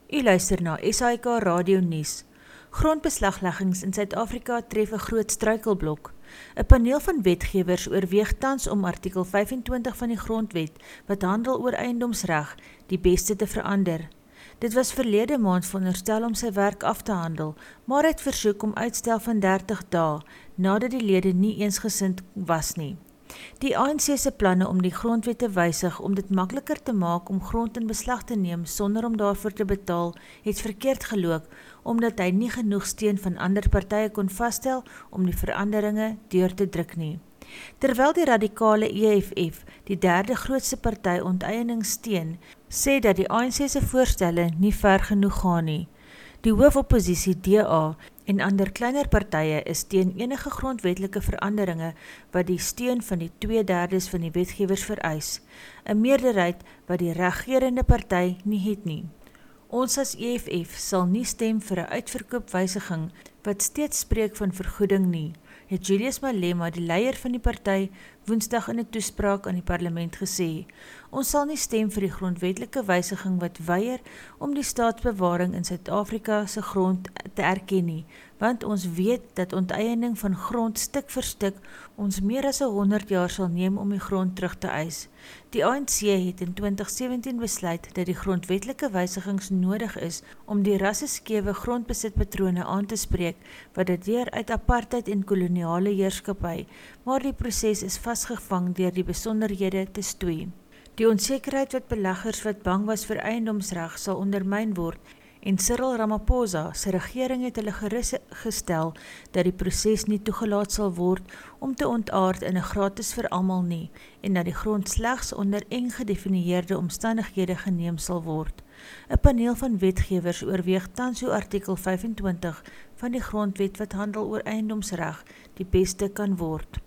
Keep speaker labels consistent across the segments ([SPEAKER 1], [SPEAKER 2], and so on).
[SPEAKER 1] U luister na SAIK Radio Nuus. Grondbeslagleggings in Suid-Afrika tref 'n groot struikelblok. 'n Paneel van wetgewers oorweeg tans om artikel 25 van die Grondwet, wat handel oor eiendomsreg, die beste te verander. Dit was verlede maand veronderstel om sy werk af te handel, maar het versoek om uitstel van 30 dae, nadat die lede nie eensgesind was nie. Die ANC se planne om die grondwet te wysig om dit makliker te maak om grond in beslag te neem sonder om daarvoor te betaal, het verkeerd geloop, omdat hy nie genoeg steun van ander partye kon vasstel om die veranderinge deur te druk nie. Terwyl die radikale EFF, die derde grootste party onteiening steun, sê dat die ANC se voorstelle nie ver genoeg gaan nie. Die hoofopposisie DA en ander kleiner partye is teen enige grondwetlike veranderinge wat die steun van die 2/3 van die wetgewers vereis, 'n meerderheid wat die regerende party nie het nie. Ons as EFF sal nie stem vir 'n uitverkoopwysiging wat steeds spreek van vergoeding nie, het Julius Malema, die leier van die party, Woensdag in 'n toespraak aan die parlement gesê. Ons sal nie stem vir die grondwetlike wysiging wat weier om die staatsbewaring in Suid-Afrika se grond te erken nie, want ons weet dat onteiening van grond stuk vir stuk ons meer as 100 jaar sal neem om die grond terug te eis. Die ANC het in 2017 besluit dat die grondwetlike wysigings nodig is om die rasseskewe grondbesitpatrone aan te spreek wat dateer uit apartheid en koloniale heerskappy, maar die proses is vasgevang deur die besonderhede te stoei. Die onsekerheid wat beleggers wat bang was vir eiendomsreg sal ondermyn word, en Cyril Ramaphosa se regering het hulle gerus gestel dat die proses nie toegelaat sal word om te ontaard in 'n gratis vir almal nie, en dat die grond slegs onder eng gedefinieerde omstandighede geneem sal word. 'n Paneel van wetgewers oorweeg tans hoe artikel 25 van die Grondwet wat handel oor eiendomsreg die beste kan word.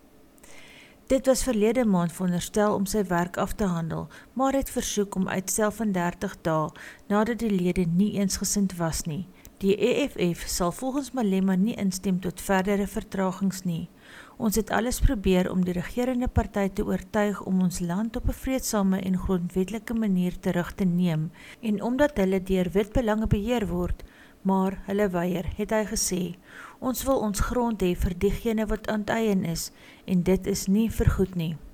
[SPEAKER 1] Dit was verlede maand veronderstel om sy werk af te handel, maar het versoek om uitstel van 30 dae, nadat die lede nie eensgesind was nie. Die EFF sal volgens Malema nie instem tot verdere vertragings nie. Ons het alles probeer om die regerende party te oortuig om ons land op 'n vreedsame en grondwetlike manier terug te neem, en omdat hulle deur wit belange beheer word, maar hulle weier, het hy gesê. Ons wil ons grond hê vir diegene wat onteien is, en dit is nie vergoed nie.